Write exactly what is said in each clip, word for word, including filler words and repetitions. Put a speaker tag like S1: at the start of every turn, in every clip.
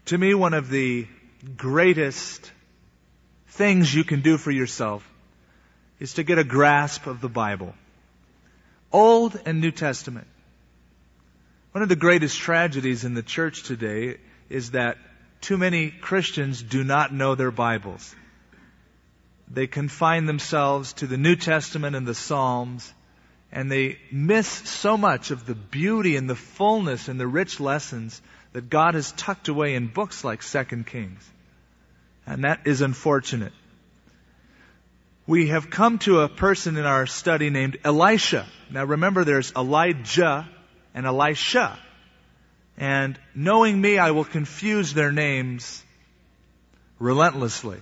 S1: To me, one of the greatest things you can do for yourself is to get a grasp of the Bible. Old and New Testament. One of the greatest tragedies in the church today is that too many Christians do not know their Bibles. They confine themselves to the New Testament and the Psalms, and they miss so much of the beauty and the fullness and the rich lessons that God has tucked away in books like Second Kings. And that is unfortunate. We have come to a person in our study named Elisha. Now remember, there's Elijah and Elisha. And knowing me, I will confuse their names relentlessly.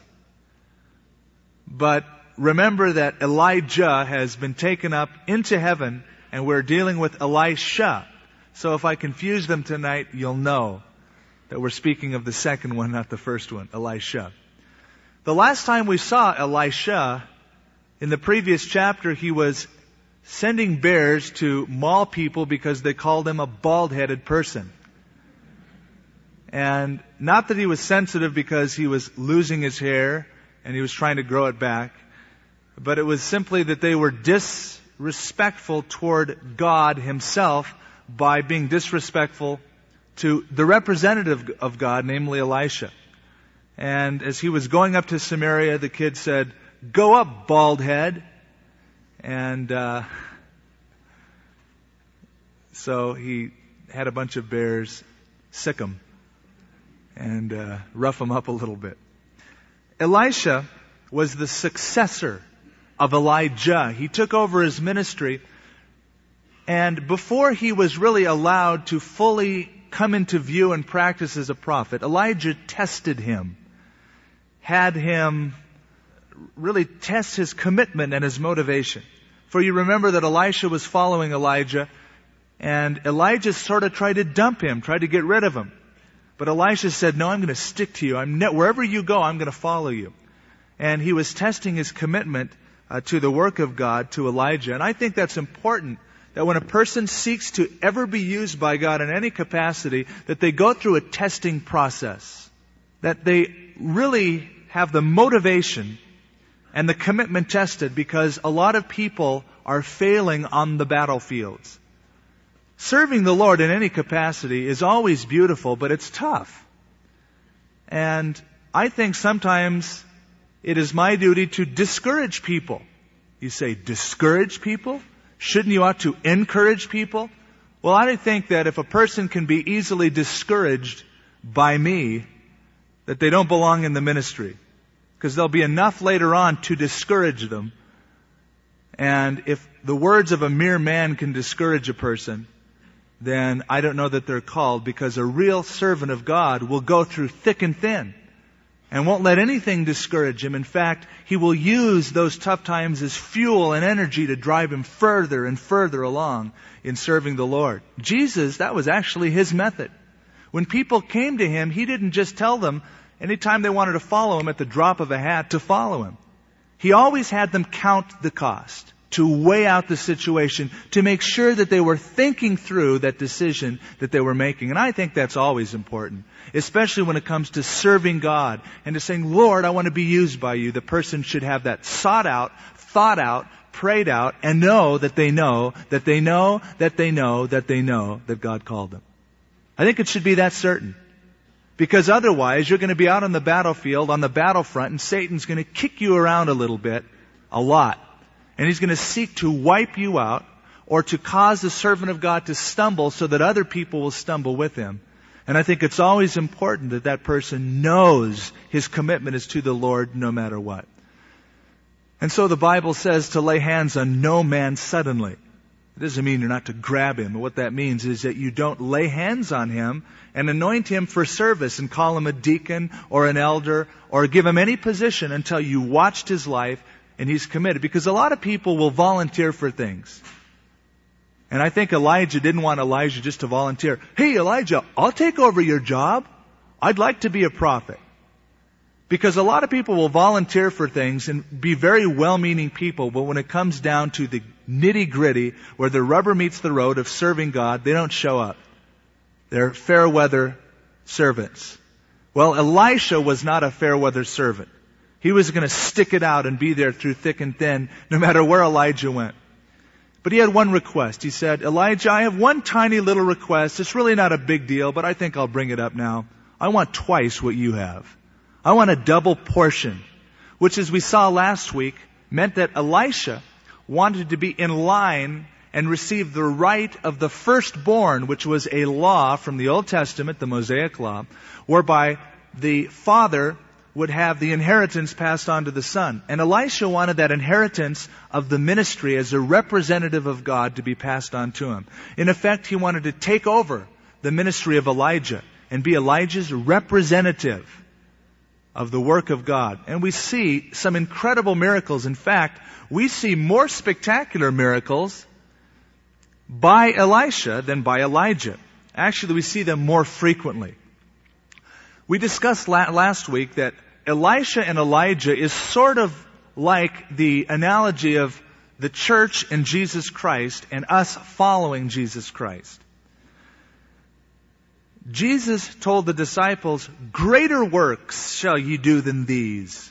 S1: But remember that Elijah has been taken up into heaven, and we're dealing with Elisha. So if I confuse them tonight, you'll know that we're speaking of the second one, not the first one, Elisha. The last time we saw Elisha, in the previous chapter, he was sending bears to maul people because they called him a bald-headed person. And not that he was sensitive because he was losing his hair and he was trying to grow it back, but it was simply that they were disrespectful toward God Himself by being disrespectful to the representative of God, namely Elisha. And as he was going up to Samaria, the kid said, "Go up, bald head." And uh, so he had a bunch of bears sick him and uh, rough him up a little bit. Elisha was the successor of Elijah. He took over his ministry, and before he was really allowed to fully come into view and practice as a prophet, Elijah tested him, had him really test his commitment and his motivation. For you remember that Elisha was following Elijah, and Elijah sort of tried to dump him, tried to get rid of him. But Elisha said, "No, I'm going to stick to you. I'm ne- wherever you go, I'm going to follow you." And he was testing his commitment uh, to the work of God, to Elijah. And I think that's important, that when a person seeks to ever be used by God in any capacity, that they go through a testing process. That they really have the motivation and the commitment tested, because a lot of people are failing on the battlefields. Serving the Lord in any capacity is always beautiful, but it's tough. And I think sometimes it is my duty to discourage people. You say, discourage people? Shouldn't you ought to encourage people? Well, I think that if a person can be easily discouraged by me, that they don't belong in the ministry. Because there'll be enough later on to discourage them. And if the words of a mere man can discourage a person, then I don't know that they're called, because a real servant of God will go through thick and thin and won't let anything discourage him. In fact, he will use those tough times as fuel and energy to drive him further and further along in serving the Lord. Jesus, that was actually His method. When people came to Him, He didn't just tell them anytime they wanted to follow Him at the drop of a hat to follow Him. He always had them count the cost, to weigh out the situation, to make sure that they were thinking through that decision that they were making. And I think that's always important, especially when it comes to serving God and to saying, "Lord, I want to be used by You." The person should have that sought out, thought out, prayed out, and know that they know, that they know, that they know, that they know that God called them. I think it should be that certain. Because otherwise, you're going to be out on the battlefield, on the battlefront, and Satan's going to kick you around a little bit, a lot. And he's going to seek to wipe you out, or to cause the servant of God to stumble so that other people will stumble with him. And I think it's always important that that person knows his commitment is to the Lord no matter what. And so the Bible says to lay hands on no man suddenly. It doesn't mean you're not to grab him. What that means is that you don't lay hands on him and anoint him for service and call him a deacon or an elder or give him any position until you watched his life and he's committed. Because a lot of people will volunteer for things. And I think Elijah didn't want Elijah just to volunteer. "Hey, Elijah, I'll take over your job. I'd like to be a prophet." Because a lot of people will volunteer for things and be very well-meaning people, but when it comes down to the nitty-gritty, where the rubber meets the road of serving God, they don't show up. They're fair-weather servants. Well, Elisha was not a fair weather servant. He was going to stick it out and be there through thick and thin, no matter where Elijah went. But he had one request. He said, Elijah, I have one tiny little request. It's really not a big deal, but I think I'll bring it up now. I want twice what you have. I want a double portion, which, as we saw last week, meant that Elisha wanted to be in line and receive the right of the firstborn, which was a law from the Old Testament, the Mosaic Law, whereby the father would have the inheritance passed on to the son. And Elisha wanted that inheritance of the ministry as a representative of God to be passed on to him. In effect, he wanted to take over the ministry of Elijah and be Elijah's representative of the work of God. And we see some incredible miracles. In fact, we see more spectacular miracles by Elisha than by Elijah. Actually, we see them more frequently. We discussed la- last week that Elisha and Elijah is sort of like the analogy of the church and Jesus Christ and us following Jesus Christ. Jesus told the disciples, greater works shall ye do than these.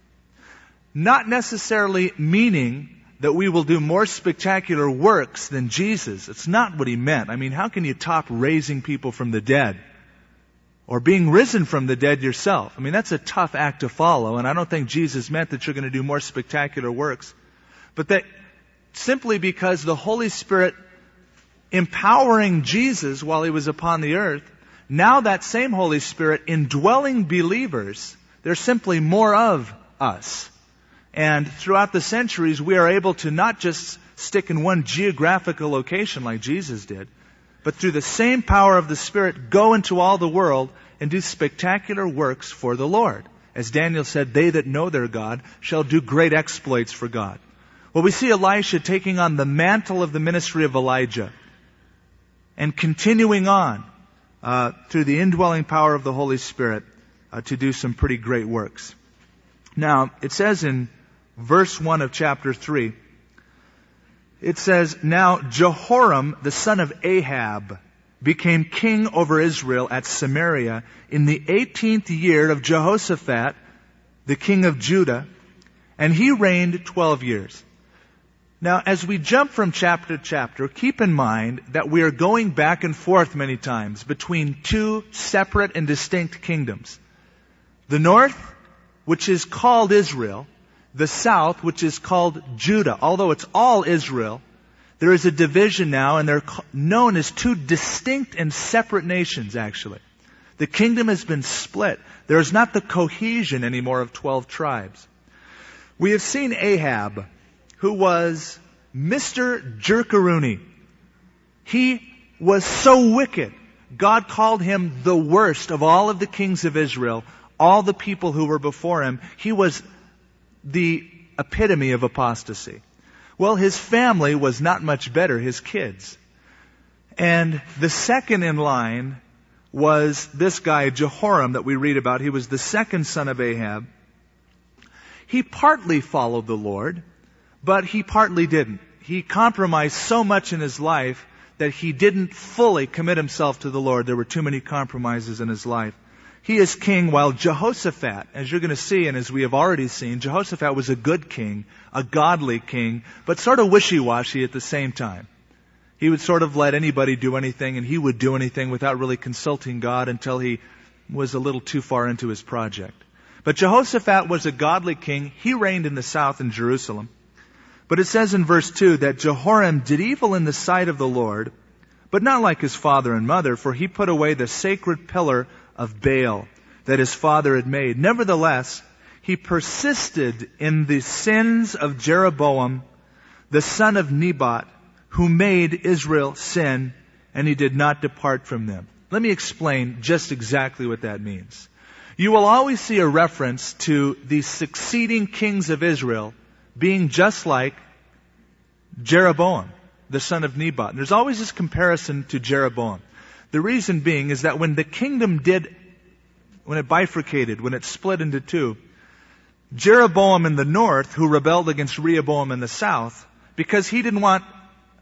S1: Not necessarily meaning that we will do more spectacular works than Jesus. It's not what he meant. I mean, how can you top raising people from the dead? Or being risen from the dead yourself? I mean, that's a tough act to follow, and I don't think Jesus meant that you're going to do more spectacular works. But that simply because the Holy Spirit empowering Jesus while he was upon the earth, now that same Holy Spirit indwelling believers, there's simply more of us. And throughout the centuries, we are able to not just stick in one geographical location like Jesus did, but through the same power of the Spirit, go into all the world and do spectacular works for the Lord. As Daniel said, they that know their God shall do great exploits for God. Well, we see Elisha taking on the mantle of the ministry of Elijah and continuing on uh, through the indwelling power of the Holy Spirit uh, to do some pretty great works. Now, it says in verse one of chapter three, it says, Now Jehoram, the son of Ahab, became king over Israel at Samaria in the eighteenth year of Jehoshaphat, the king of Judah, and he reigned twelve years. Now, as we jump from chapter to chapter, keep in mind that we are going back and forth many times between two separate and distinct kingdoms. The north, which is called Israel, the south, which is called Judah. Although it's all Israel, there is a division now, and they're known as two distinct and separate nations, actually. The kingdom has been split. There is not the cohesion anymore of twelve tribes. We have seen Ahab, who was Mister Jerkaroony. He was so wicked. God called him the worst of all of the kings of Israel, all the people who were before him. He was the epitome of apostasy. Well, his family was not much better, his kids. And the second in line was this guy, Jehoram, that we read about. He was the second son of Ahab. He partly followed the Lord, but he partly didn't. He compromised so much in his life that he didn't fully commit himself to the Lord. There were too many compromises in his life. He is king, while Jehoshaphat, as you're going to see and as we have already seen, Jehoshaphat was a good king, a godly king, but sort of wishy-washy at the same time. He would sort of let anybody do anything, and he would do anything without really consulting God until he was a little too far into his project. But Jehoshaphat was a godly king. He reigned in the south in Jerusalem. But it says in verse two that Jehoram did evil in the sight of the Lord, but not like his father and mother, for he put away the sacred pillar of Baal that his father had made. Nevertheless, he persisted in the sins of Jeroboam, the son of Nebat, who made Israel sin, and he did not depart from them. Let me explain just exactly what that means. You will always see a reference to the succeeding kings of Israel being just like Jeroboam, the son of Nebat. And there's always this comparison to Jeroboam. The reason being is that when the kingdom did, when it bifurcated, when it split into two, Jeroboam in the north, who rebelled against Rehoboam in the south, because he didn't want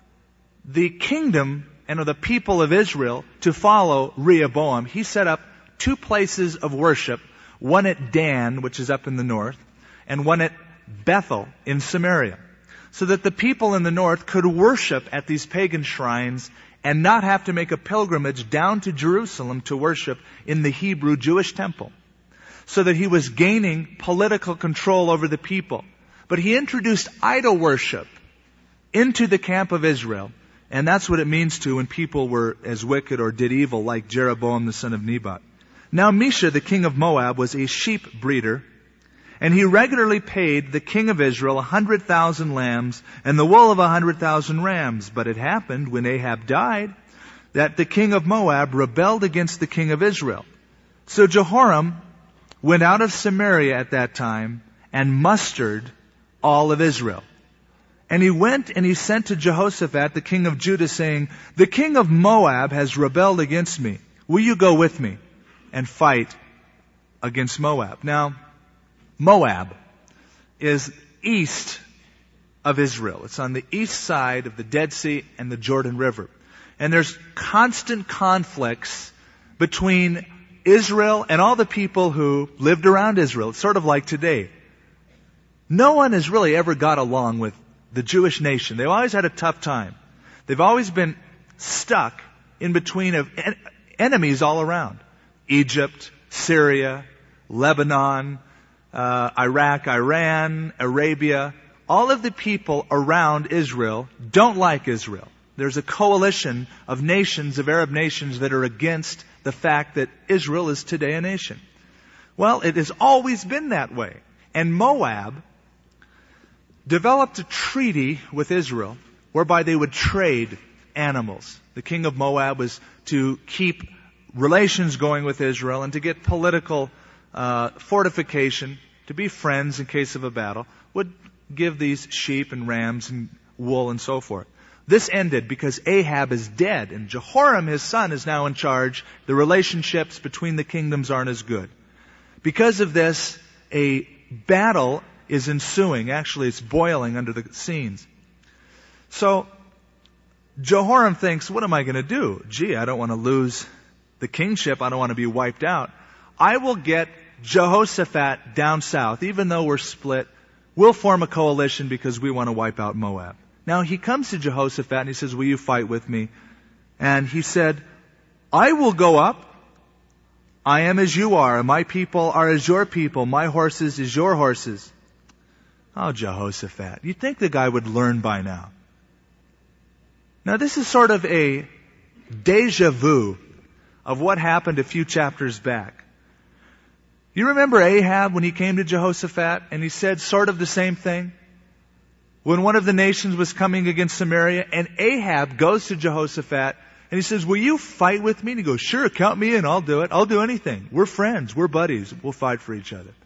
S1: the kingdom and the people of Israel to follow Rehoboam, he set up two places of worship, one at Dan, which is up in the north, and one at Bethel in Samaria, so that the people in the north could worship at these pagan shrines and not have to make a pilgrimage down to Jerusalem to worship in the Hebrew Jewish temple. So that he was gaining political control over the people. But he introduced idol worship into the camp of Israel. And that's what it means to when people were as wicked or did evil like Jeroboam the son of Nebat. Now Mesha, the king of Moab, was a sheep breeder. And he regularly paid the king of Israel a hundred thousand lambs and the wool of a hundred thousand rams. But it happened when Ahab died that the king of Moab rebelled against the king of Israel. So Jehoram went out of Samaria at that time and mustered all of Israel. And he went and he sent to Jehoshaphat, the king of Judah, saying, "The king of Moab has rebelled against me. Will you go with me and fight against Moab?" Now, Moab is east of Israel. It's on the east side of the Dead Sea and the Jordan River. And there's constant conflicts between Israel and all the people who lived around Israel. It's sort of like today. No one has really ever got along with the Jewish nation. They've always had a tough time. They've always been stuck in between of en- enemies all around. Egypt, Syria, Lebanon, uh, Iraq, Iran, Arabia. All of the people around Israel don't like Israel. There's a coalition of nations, of Arab nations, that are against the fact that Israel is today a nation. Well, it has always been that way. And Moab developed a treaty with Israel whereby they would trade animals. The king of Moab was to keep relations going with Israel and to get political uh, fortification, to be friends in case of a battle, would give these sheep and rams and wool and so forth. This ended because Ahab is dead and Jehoram, his son, is now in charge. The relationships between the kingdoms aren't as good. Because of this, a battle is ensuing. Actually, it's boiling under the scenes. So, Jehoram thinks, what am I going to do? Gee, I don't want to lose the kingship. I don't want to be wiped out. I will get Jehoshaphat down south. Even though we're split, we'll form a coalition because we want to wipe out Moab. Now, he comes to Jehoshaphat and he says, will you fight with me? And he said, I will go up. I am as you are, and my people are as your people. My horses as your horses. Oh, Jehoshaphat, you'd think the guy would learn by now. Now, this is sort of a deja vu of what happened a few chapters back. You remember Ahab when he came to Jehoshaphat and he said sort of the same thing? When one of the nations was coming against Samaria, and Ahab goes to Jehoshaphat and he says, will you fight with me? And he goes, sure, count me in, I'll do it. I'll do anything. We're friends, we're buddies, we'll fight for each other.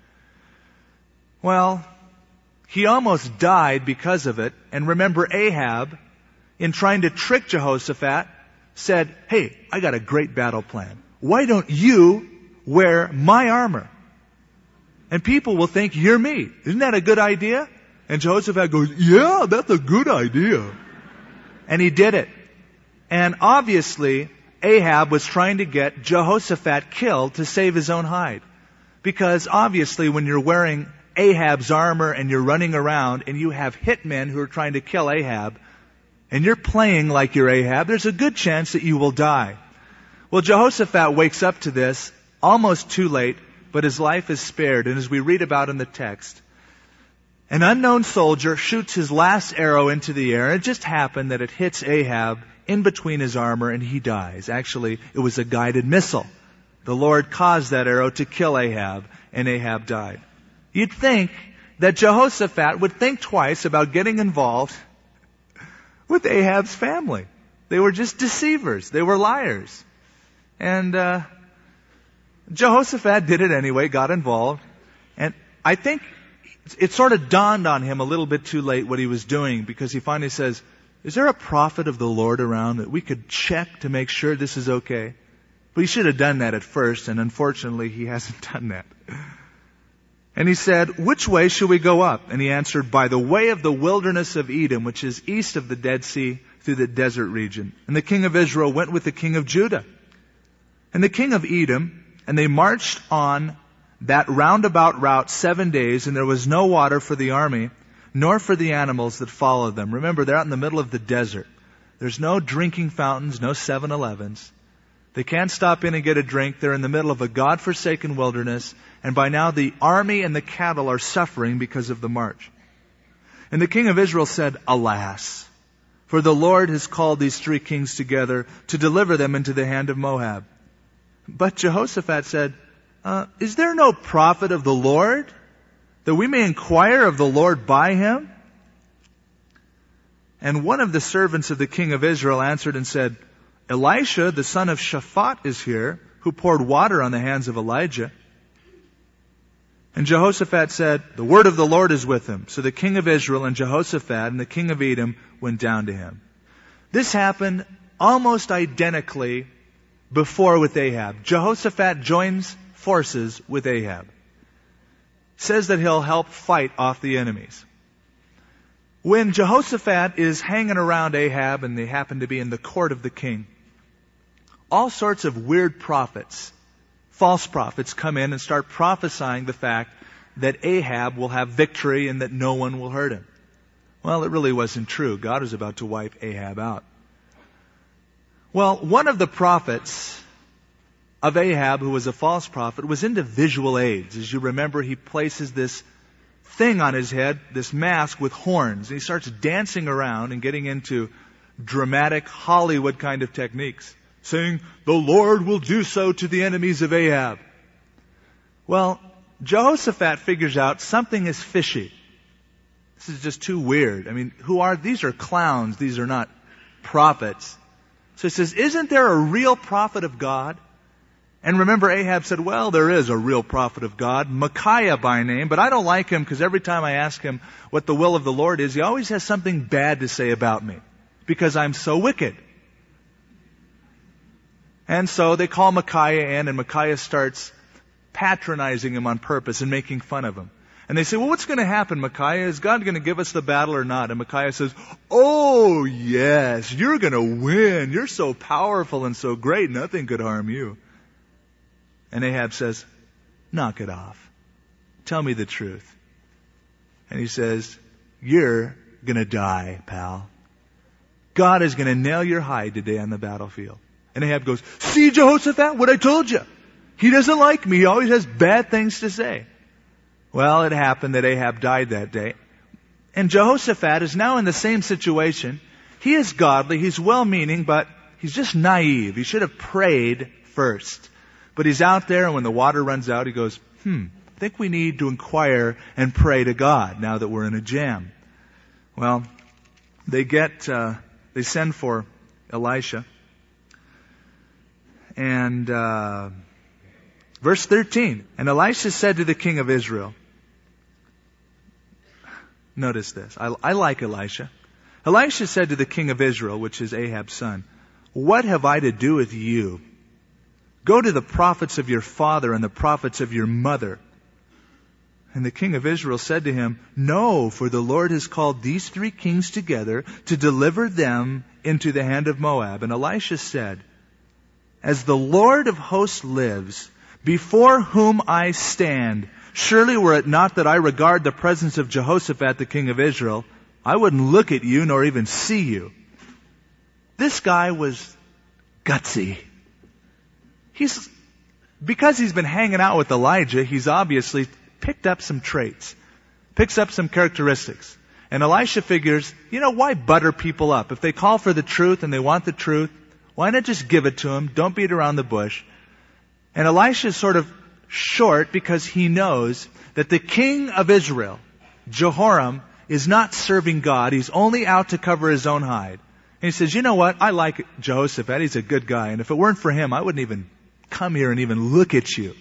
S1: Well, he almost died because of it. And remember, Ahab, in trying to trick Jehoshaphat, said, hey, I got a great battle plan. Why don't you wear my armor? And people will think you're me. Isn't that a good idea? And Jehoshaphat goes, yeah, that's a good idea. And he did it. And obviously, Ahab was trying to get Jehoshaphat killed to save his own hide. Because obviously, when you're wearing Ahab's armor and you're running around and you have hitmen who are trying to kill Ahab, and you're playing like you're Ahab, there's a good chance that you will die. Well, Jehoshaphat wakes up to this almost too late, but his life is spared. And as we read about in the text, an unknown soldier shoots his last arrow into the air. And it just happened that it hits Ahab in between his armor and he dies. Actually, it was a guided missile. The Lord caused that arrow to kill Ahab, and Ahab died. You'd think that Jehoshaphat would think twice about getting involved with Ahab's family. They were just deceivers. They were liars. And uh, Jehoshaphat did it anyway, got involved. And I think it sort of dawned on him a little bit too late what he was doing, because he finally says, is there a prophet of the Lord around that we could check to make sure this is okay? But he should have done that at first, and unfortunately he hasn't done that. And he said, which way shall we go up? And he answered, by the way of the wilderness of Edom, which is east of the Dead Sea, through the desert region. And the king of Israel went with the king of Judah. And the king of Edom And they marched on that roundabout route seven days, and there was no water for the army, nor for the animals that followed them. Remember, they're out in the middle of the desert. There's no drinking fountains, no seven elevens. They can't stop in and get a drink. They're in the middle of a God-forsaken wilderness, and by now the army and the cattle are suffering because of the march. And the king of Israel said, "Alas, for the Lord has called these three kings together to deliver them into the hand of Moab." But Jehoshaphat said, uh, "Is there no prophet of the Lord, that we may inquire of the Lord by him?" And one of the servants of the king of Israel answered and said, "Elisha, the son of Shaphat, is here, who poured water on the hands of Elijah." And Jehoshaphat said, "The word of the Lord is with him." So the king of Israel and Jehoshaphat and the king of Edom went down to him. This happened almost identically before with Ahab. Jehoshaphat joins forces with Ahab. Says that he'll help fight off the enemies. When Jehoshaphat is hanging around Ahab and they happen to be in the court of the king, all sorts of weird prophets, false prophets, come in and start prophesying the fact that Ahab will have victory and that no one will hurt him. Well, it really wasn't true. God was about to wipe Ahab out. Well, one of the prophets of Ahab, who was a false prophet, was into visual aids. As you remember, he places this thing on his head, this mask with horns, and he starts dancing around and getting into dramatic Hollywood kind of techniques, saying, "The Lord will do so to the enemies of Ahab." Well, Jehoshaphat figures out something is fishy. This is just too weird. I mean, who are, these are clowns, these are not prophets. So he says, "Isn't there a real prophet of God?" And remember, Ahab said, "Well, there is a real prophet of God, Micaiah by name, but I don't like him because every time I ask him what the will of the Lord is, he always has something bad to say about me because I'm so wicked." And so they call Micaiah in, and Micaiah starts patronizing him on purpose and making fun of him. And they say, "Well, what's going to happen, Micaiah? Is God going to give us the battle or not?" And Micaiah says, "Oh, yes, you're going to win. You're so powerful and so great, nothing could harm you." And Ahab says, "Knock it off. Tell me the truth." And he says, "You're going to die, pal. God is going to nail your hide today on the battlefield." And Ahab goes, "See, Jehoshaphat, what I told you. He doesn't like me. He always has bad things to say." Well, it happened that Ahab died that day. And Jehoshaphat is now in the same situation. He is godly, he's well-meaning, but he's just naive. He should have prayed first. But he's out there, and when the water runs out, he goes, hmm, I think we need to inquire and pray to God now that we're in a jam. Well, they get, uh, they send for Elisha. And uh, verse thirteen, and Elisha said to the king of Israel, notice this, I, I like Elisha. Elisha said to the king of Israel, which is Ahab's son, "What have I to do with you? Go to the prophets of your father and the prophets of your mother." And the king of Israel said to him, "No, for the Lord has called these three kings together to deliver them into the hand of Moab." And Elisha said, "As the Lord of hosts lives, before whom I stand, surely were it not that I regard the presence of Jehoshaphat, the king of Israel, I wouldn't look at you nor even see you." This guy was gutsy. He's, because he's been hanging out with Elijah, he's obviously picked up some traits, picks up some characteristics. And Elisha figures, you know, why butter people up? If they call for the truth and they want the truth, why not just give it to them? Don't beat around the bush. And Elisha is sort of short because he knows that the king of Israel, Jehoram, is not serving God. He's only out to cover his own hide. And he says, you know what? I like Jehoshaphat. He's a good guy. And if it weren't for him, I wouldn't even come here and even look at you.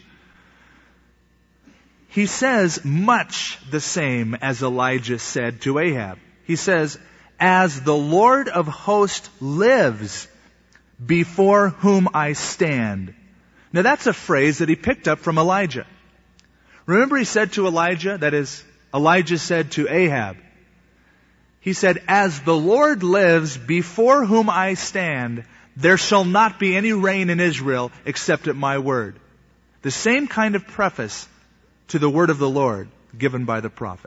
S1: He says much the same as Elijah said to Ahab. He says, "As the Lord of hosts lives, before whom I stand." Now that's a phrase that he picked up from Elijah. Remember he said to Elijah, that is, Elijah said to Ahab, he said, "As the Lord lives, before whom I stand, there shall not be any rain in Israel except at my word." The same kind of preface to the word of the Lord given by the prophet.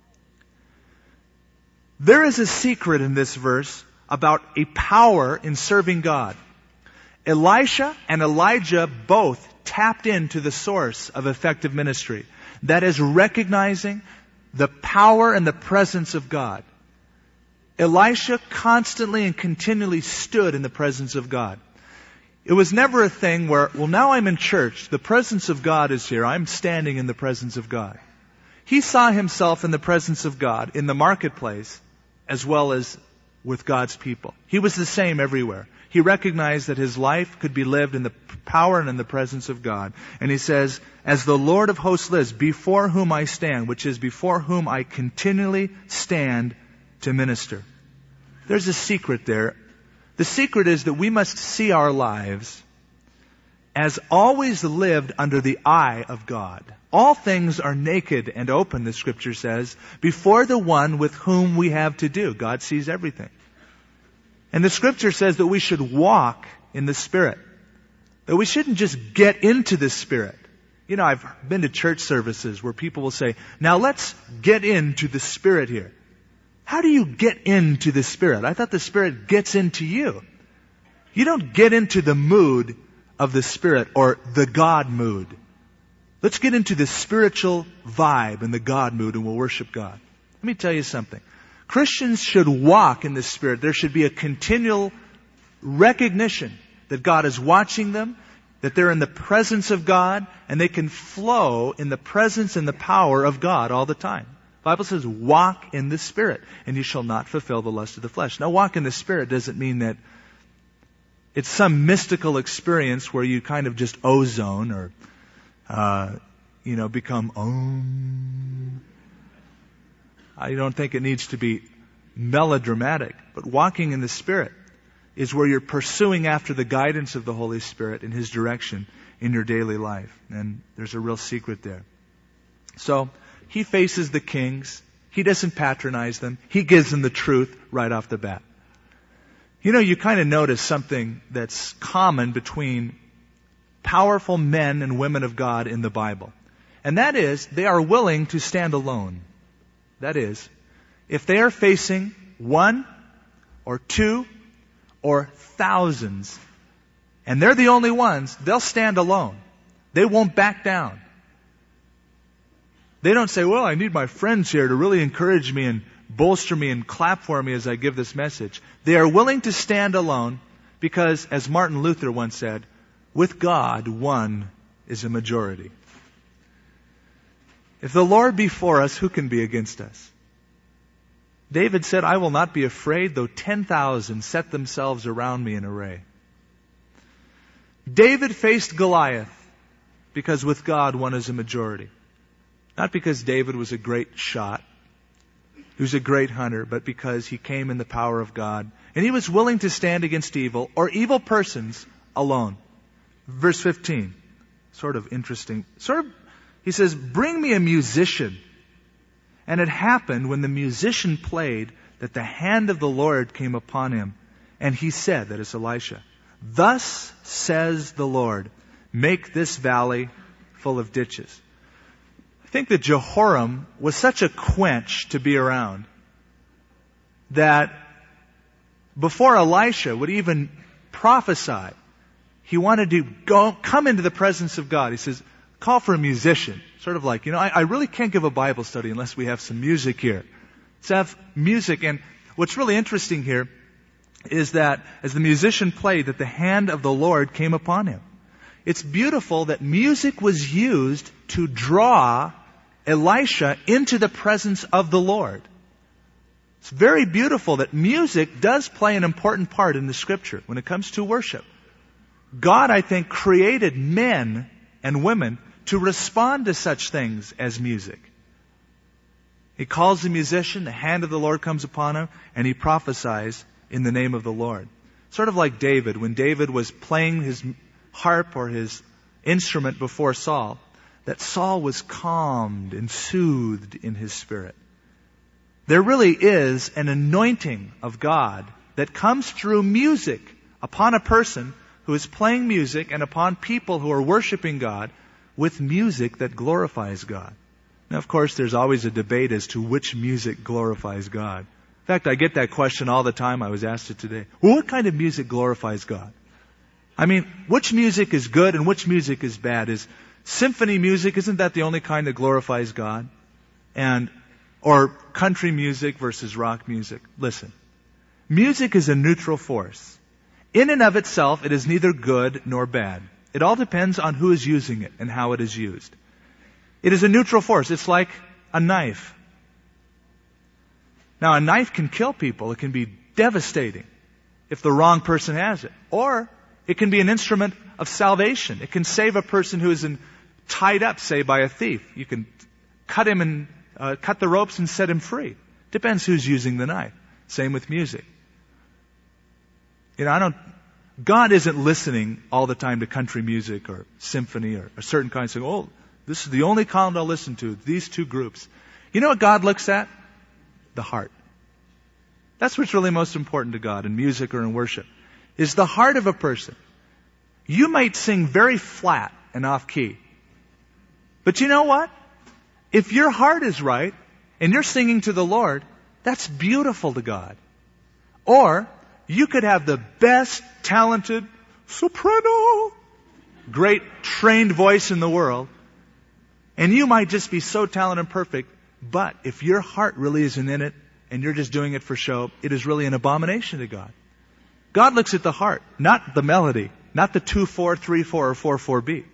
S1: There is a secret in this verse about a power in serving God. Elisha and Elijah both tapped into the source of effective ministry. That is recognizing the power and the presence of God. Elisha constantly and continually stood in the presence of God. It was never a thing where, well, now I'm in church, the presence of God is here, I'm standing in the presence of God. He saw himself in the presence of God in the marketplace as well as with God's people. He was the same everywhere. He recognized that his life could be lived in the power and in the presence of God. And he says, as the Lord of hosts lives, before whom I stand, which is before whom I continually stand to minister. There's a secret there. The secret is that we must see our lives as always lived under the eye of God. All things are naked and open, the Scripture says, before the one with whom we have to do. God sees everything. And the Scripture says that we should walk in the Spirit. That we shouldn't just get into the Spirit. You know, I've been to church services where people will say, now let's get into the Spirit here. How do you get into the Spirit? I thought the Spirit gets into you. You don't get into the mood of the Spirit or the God mood. Let's get into the spiritual vibe and the God mood and we'll worship God. Let me tell you something. Christians should walk in the Spirit. There should be a continual recognition that God is watching them, that they're in the presence of God, and they can flow in the presence and the power of God all the time. The Bible says, walk in the Spirit, and you shall not fulfill the lust of the flesh. Now, walk in the Spirit doesn't mean that it's some mystical experience where you kind of just ozone or, uh, you know, become om. I don't think it needs to be melodramatic. But walking in the Spirit is where you're pursuing after the guidance of the Holy Spirit in His direction in your daily life. And there's a real secret there. So, He faces the kings. He doesn't patronize them. He gives them the truth right off the bat. You know, you kind of notice something that's common between powerful men and women of God in the Bible. And that is, they are willing to stand alone. That is, if they are facing one or two or thousands, and they're the only ones, they'll stand alone. They won't back down. They don't say, well, I need my friends here to really encourage me and bolster me and clap for me as I give this message. They are willing to stand alone because, as Martin Luther once said, with God, one is a majority. If the Lord be for us, who can be against us? David said, I will not be afraid, though ten thousand set themselves around me in array. David faced Goliath because with God, one is a majority. Not because David was a great shot, he was a great hunter, but because he came in the power of God. And he was willing to stand against evil or evil persons alone. Verse fifteen, sort of interesting. Sort of, he says, bring me a musician. And it happened when the musician played that the hand of the Lord came upon him. And he said, that is Elisha, thus says the Lord, make this valley full of ditches. I think that Jehoram was such a quench to be around that before Elisha would even prophesy, he wanted to go come into the presence of God. He says, call for a musician. Sort of like, you know, I, I really can't give a Bible study unless we have some music here. Let's have music. And what's really interesting here is that as the musician played, that the hand of the Lord came upon him. It's beautiful that music was used to draw Elisha into the presence of the Lord. It's very beautiful that music does play an important part in the Scripture when it comes to worship. God, I think, created men and women to respond to such things as music. He calls the musician, the hand of the Lord comes upon him, and he prophesies in the name of the Lord. Sort of like David, when David was playing his harp or his instrument before Saul, that Saul was calmed and soothed in his spirit. There really is an anointing of God that comes through music upon a person who is playing music and upon people who are worshiping God, with music that glorifies God. Now, of course, there's always a debate as to which music glorifies God. In fact, I get that question all the time. I was asked it today. Well, what kind of music glorifies God? I mean, which music is good and which music is bad? Is symphony music, isn't that the only kind that glorifies God? And, or country music versus rock music? Listen, music is a neutral force. In and of itself, it is neither good nor bad. It all depends on who is using it and how it is used. It is a neutral force. It's like a knife. Now, a knife can kill people. It can be devastating if the wrong person has it. Or it can be an instrument of salvation. It can save a person who is in, tied up, say, by a thief. You can cut him and uh, cut the ropes and set him free. Depends who's using the knife. Same with music. You know, I don't. God isn't listening all the time to country music or symphony or a certain kind of saying, oh, this is the only kind I'll listen to. These two groups. You know what God looks at? The heart. That's what's really most important to God in music or in worship. Is the heart of a person. You might sing very flat and off key. But you know what? If your heart is right and you're singing to the Lord, that's beautiful to God. Or you could have the best talented soprano, great trained voice in the world, and you might just be so talented and perfect, but if your heart really isn't in it and you're just doing it for show, it is really an abomination to God. God looks at the heart, not the melody, not the two four, three four, or four four beat.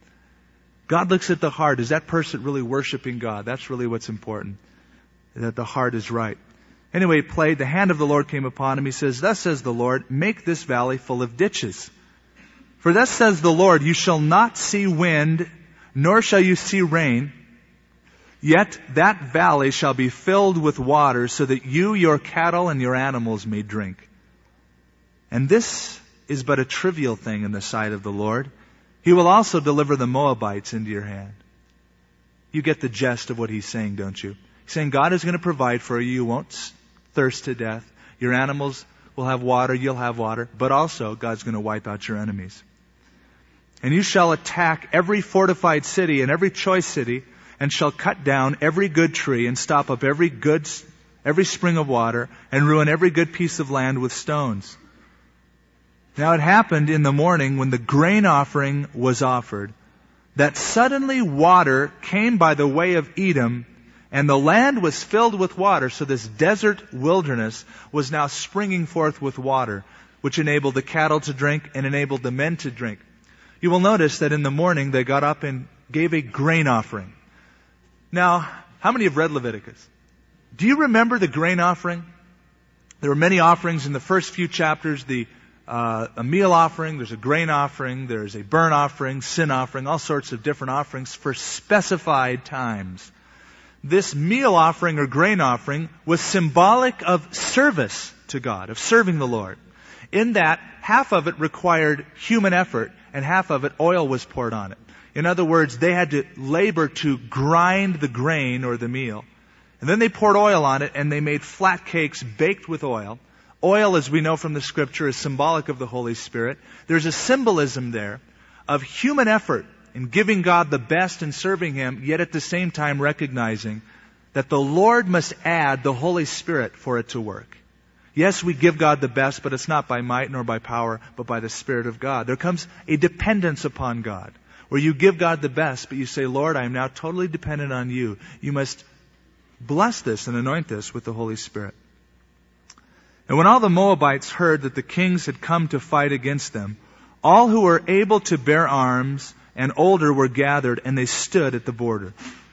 S1: God looks at the heart. Is that person really worshiping God? That's really what's important, that the heart is right. Anyway, he played. The hand of the Lord came upon him. He says, thus says the Lord, make this valley full of ditches. For thus says the Lord, you shall not see wind, nor shall you see rain. Yet that valley shall be filled with water, so that you, your cattle, and your animals may drink. And this is but a trivial thing in the sight of the Lord. He will also deliver the Moabites into your hand. You get the gist of what he's saying, don't you? He's saying God is going to provide for you. You won't thirst to death. Your animals will have water. You'll have water. But also, God's going to wipe out your enemies. And you shall attack every fortified city and every choice city, and shall cut down every good tree and stop up every good, every spring of water, and ruin every good piece of land with stones. Now it happened in the morning when the grain offering was offered, that suddenly water came by the way of Edom, and the land was filled with water. So this desert wilderness was now springing forth with water, which enabled the cattle to drink and enabled the men to drink. You will notice that in the morning they got up and gave a grain offering. Now, how many have read Leviticus? Do you remember the grain offering? There were many offerings in the first few chapters. The uh, a meal offering, there's a grain offering, there's a burnt offering, sin offering, all sorts of different offerings for specified times. This meal offering or grain offering was symbolic of service to God, of serving the Lord. In that, half of it required human effort and half of it oil was poured on it. In other words, they had to labor to grind the grain or the meal. And then they poured oil on it and they made flat cakes baked with oil. Oil, as we know from the Scripture, is symbolic of the Holy Spirit. There's a symbolism there of human effort in giving God the best and serving Him, yet at the same time recognizing that the Lord must add the Holy Spirit for it to work. Yes, we give God the best, but it's not by might nor by power, but by the Spirit of God. There comes a dependence upon God, where you give God the best, but you say, Lord, I am now totally dependent on you. You must bless this and anoint this with the Holy Spirit. And when all the Moabites heard that the kings had come to fight against them, all who were able to bear arms and older were gathered, and they stood at the border.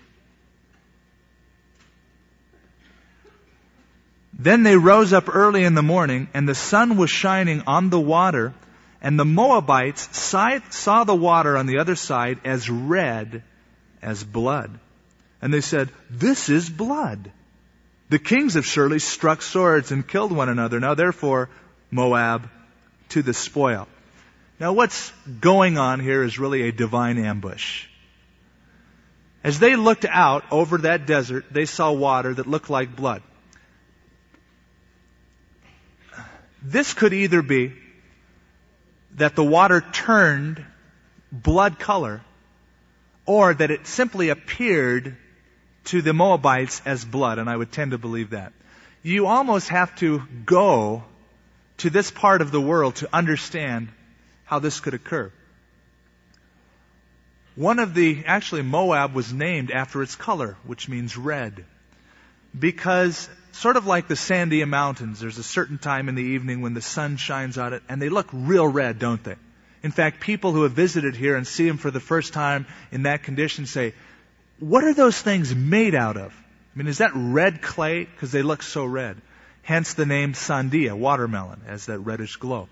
S1: Then they rose up early in the morning, and the sun was shining on the water, and the Moabites saw the water on the other side as red as blood. And they said, this is blood. The kings have surely struck swords and killed one another. Now therefore, Moab, to the spoil. Now what's going on here is really a divine ambush. As they looked out over that desert, they saw water that looked like blood. This could either be that the water turned blood color, or that it simply appeared to the Moabites as blood, and I would tend to believe that. You almost have to go to this part of the world to understand how this could occur. One of the, actually Moab was named after its color, which means red. Because, sort of like the Sandia Mountains, there's a certain time in the evening when the sun shines on it, and they look real red, don't they? In fact, people who have visited here and see them for the first time in that condition say, what are those things made out of? I mean, is that red clay? Because they look so red. Hence the name Sandia, watermelon, has that reddish glow.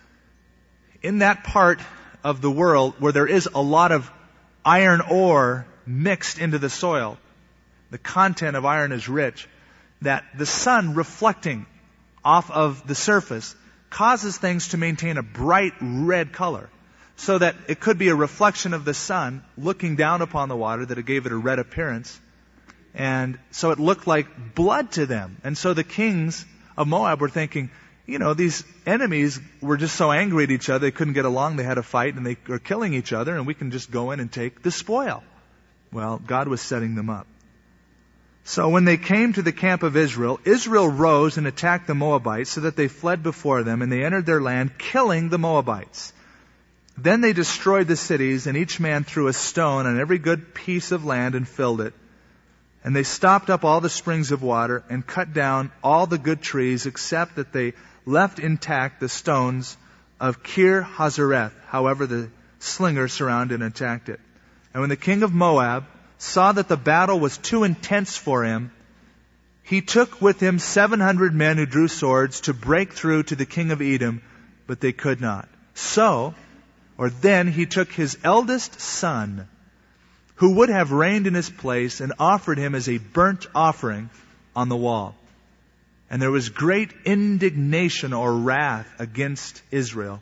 S1: In that part of the world where there is a lot of iron ore mixed into the soil, the content of iron is rich, that the sun reflecting off of the surface causes things to maintain a bright red color, so that it could be a reflection of the sun looking down upon the water, that it gave it a red appearance. And so it looked like blood to them. And so the kings of Moab were thinking, you know, these enemies were just so angry at each other, they couldn't get along, they had a fight, and they were killing each other, and we can just go in and take the spoil. Well, God was setting them up. So when they came to the camp of Israel, Israel rose and attacked the Moabites so that they fled before them, and they entered their land, killing the Moabites. Then they destroyed the cities, and each man threw a stone on every good piece of land and filled it. And they stopped up all the springs of water and cut down all the good trees, except that they left intact the stones of Kir Hazareth. However, the slinger surrounded and attacked it. And when the king of Moab saw that the battle was too intense for him, he took with him seven hundred men who drew swords to break through to the king of Edom, but they could not. So, or then he took his eldest son, who would have reigned in his place, and offered him as a burnt offering on the wall. And there was great indignation or wrath against Israel,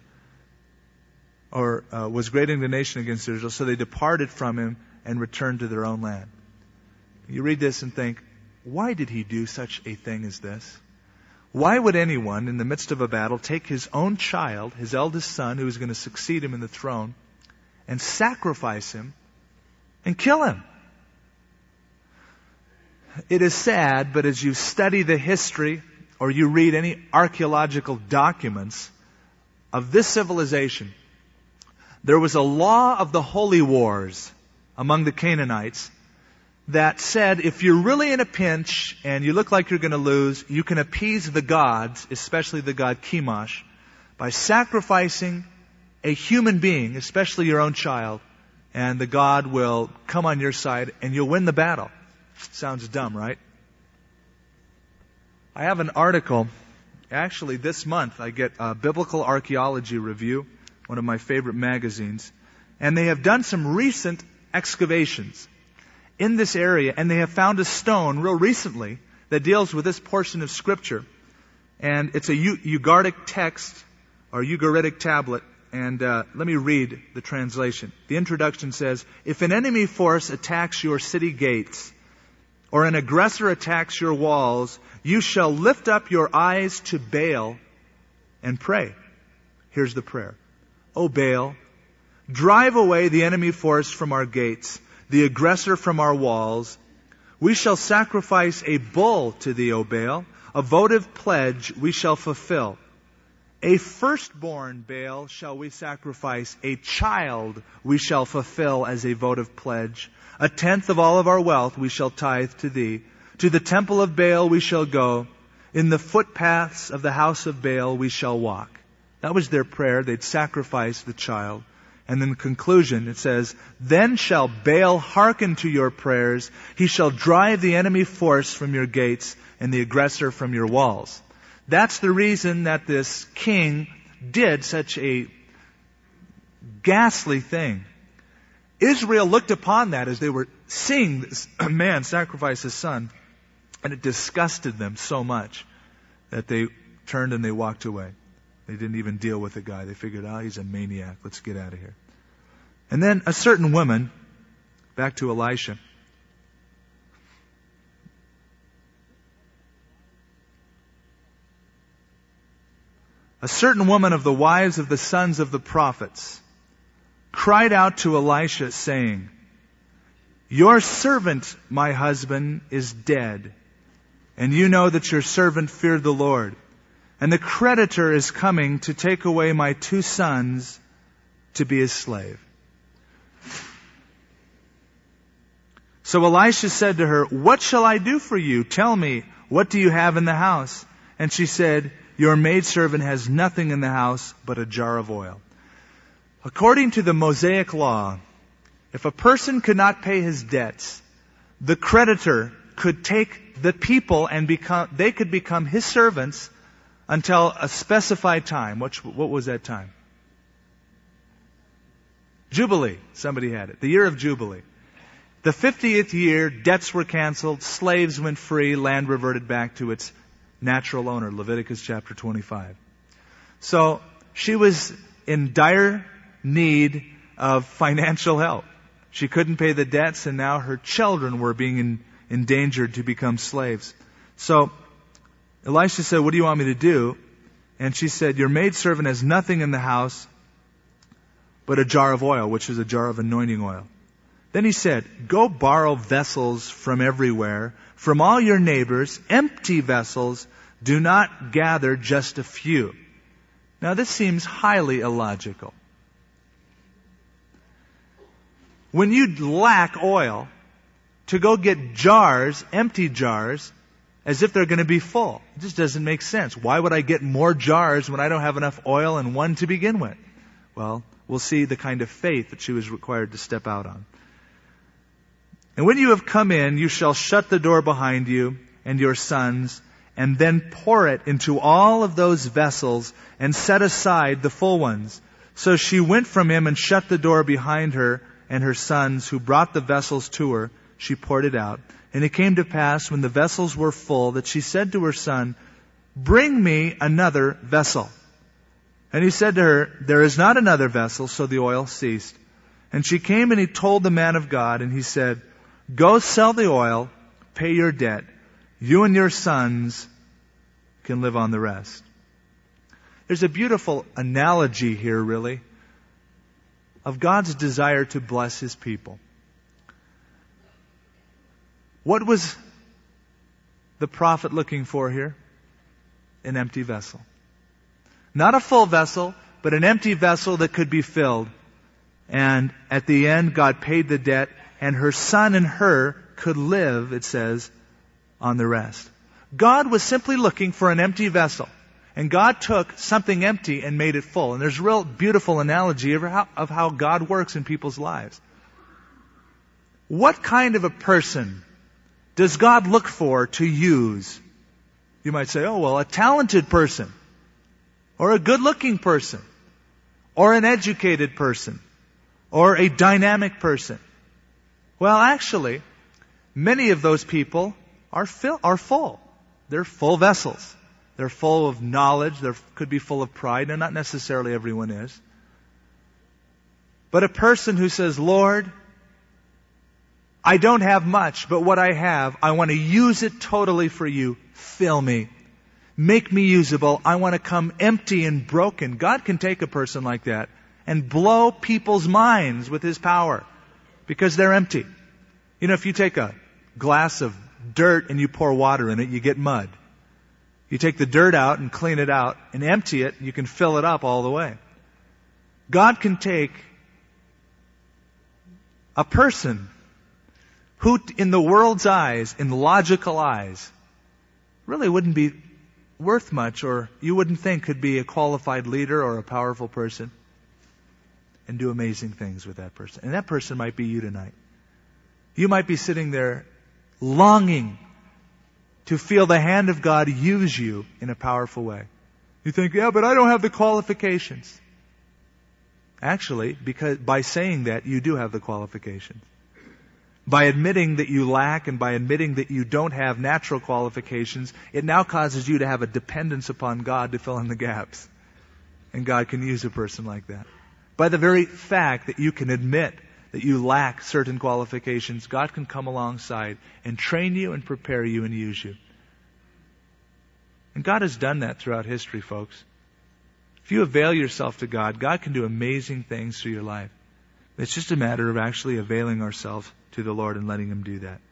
S1: or uh, was great indignation against Israel, so they departed from him and returned to their own land. You read this and think, why did he do such a thing as this? Why would anyone in the midst of a battle take his own child, his eldest son, who was going to succeed him in the throne, and sacrifice him and kill him? It is sad, but as you study the history or you read any archaeological documents of this civilization, there was a law of the holy wars among the Canaanites that said if you're really in a pinch and you look like you're going to lose, you can appease the gods, especially the god Chemosh, by sacrificing a human being, especially your own child, and the God will come on your side and you'll win the battle. Sounds dumb, right? I have an article. Actually, this month I get a Biblical Archaeology Review, one of my favorite magazines, and they have done some recent excavations in this area, and they have found a stone real recently that deals with this portion of Scripture. And it's a Ugaritic text, or Ugaritic tablet. And uh, let me read the translation. The introduction says, if an enemy force attacks your city gates, or an aggressor attacks your walls, you shall lift up your eyes to Baal and pray. Here's the prayer. O Baal, drive away the enemy force from our gates, the aggressor from our walls. We shall sacrifice a bull to thee, O Baal, a votive pledge we shall fulfill. A firstborn, Baal, shall we sacrifice. A child we shall fulfill as a votive pledge. A tenth of all of our wealth we shall tithe to thee. To the temple of Baal we shall go. In the footpaths of the house of Baal we shall walk. That was their prayer. They'd sacrifice the child. And in conclusion, it says, then shall Baal hearken to your prayers. He shall drive the enemy force from your gates and the aggressor from your walls. That's the reason that this king did such a ghastly thing. Israel looked upon that as they were seeing this man sacrifice his son, and it disgusted them so much that they turned and they walked away. They didn't even deal with the guy. They figured, oh, he's a maniac. Let's get out of here. And then a certain woman, back to Elisha, a certain woman of the wives of the sons of the prophets cried out to Elisha, saying, Your servant, my husband, is dead, and you know that your servant feared the Lord. And the creditor is coming to take away my two sons to be his slave. So Elisha said to her, what shall I do for you? Tell me, what do you have in the house? And she said, your maidservant has nothing in the house but a jar of oil. According to the Mosaic law, if a person could not pay his debts, the creditor could take the people and become, they could become his servants until a specified time. What, what was that time? Jubilee. Somebody had it. The year of Jubilee. The fiftieth year, debts were canceled, slaves went free, land reverted back to its natural owner. Leviticus chapter twenty-five. So she was in dire need of financial help. She couldn't pay the debts, and now her children were being in, endangered to become slaves. So Elisha said, what do you want me to do? And she said, your maidservant has nothing in the house but a jar of oil, which is a jar of anointing oil. Then he said, go borrow vessels from everywhere, from all your neighbors, empty vessels. Do not gather just a few. Now this seems highly illogical. When you lack oil, to go get jars, empty jars, as if they're going to be full. It just doesn't make sense. Why would I get more jars when I don't have enough oil in one to begin with? Well, we'll see the kind of faith that she was required to step out on. And when you have come in, you shall shut the door behind you and your sons, and then pour it into all of those vessels and set aside the full ones. So she went from him and shut the door behind her and her sons, who brought the vessels to her. She poured it out. And it came to pass, when the vessels were full, that she said to her son, bring me another vessel. And he said to her, there is not another vessel. So the oil ceased. And she came and he told the man of God, and he said, go sell the oil, pay your debt. You and your sons can live on the rest. There's a beautiful analogy here, really, of God's desire to bless His people. What was the prophet looking for here? An empty vessel. Not a full vessel, but an empty vessel that could be filled. And at the end, God paid the debt, and her son and her could live, it says, on the rest. God was simply looking for an empty vessel. And God took something empty and made it full. And there's a real beautiful analogy of how, of how God works in people's lives. What kind of a person does God look for to use? You might say, oh, well, a talented person, or a good-looking person, or an educated person, or a dynamic person. Well, actually, many of those people are, fill, are full. They're full vessels. They're full of knowledge. They could be full of pride. No, not necessarily everyone is. But a person who says, Lord, I don't have much, but what I have, I want to use it totally for you. Fill me. Make me usable. I want to come empty and broken. God can take a person like that and blow people's minds with His power because they're empty. You know, if you take a glass of dirt and you pour water in it, you get mud. You take the dirt out and clean it out and empty it, you can fill it up all the way. God can take a person who, in the world's eyes, in logical eyes, really wouldn't be worth much, or you wouldn't think could be a qualified leader or a powerful person, and do amazing things with that person. And that person might be you tonight. You might be sitting there longing to feel the hand of God use you in a powerful way. You think, yeah, but I don't have the qualifications. Actually, because by saying that, you do have the qualifications. By admitting that you lack and by admitting that you don't have natural qualifications, it now causes you to have a dependence upon God to fill in the gaps. And God can use a person like that. By the very fact that you can admit that you lack certain qualifications, God can come alongside and train you and prepare you and use you. And God has done that throughout history, folks. If you avail yourself to God, God can do amazing things through your life. It's just a matter of actually availing ourselves to the Lord and letting Him do that.